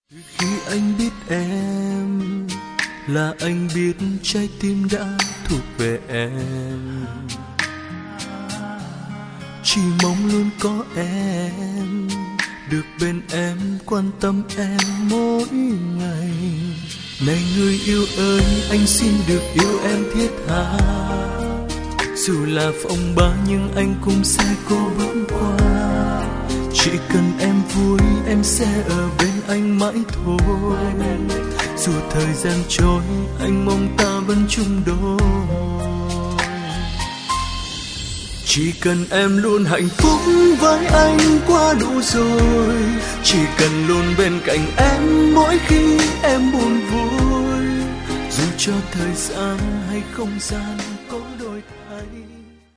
Khi anh biết em là anh biết trái tim đã thuộc về em, chỉ mong luôn có em được bên em, quan tâm em mỗi ngày. Này người yêu ơi, anh xin được yêu em thiết tha, dù là phong ba nhưng anh cũng sẽ cố bước qua. Chỉ cần em vui em sẽ ở bên anh mãi thôi, dù thời gian trôi anh mong ta vẫn chung đôi. Chỉ cần em luôn hạnh phúc với anh quá đủ rồi, chỉ cần luôn bên cạnh em mỗi khi em buồn vui, dù cho thời gian hay không gian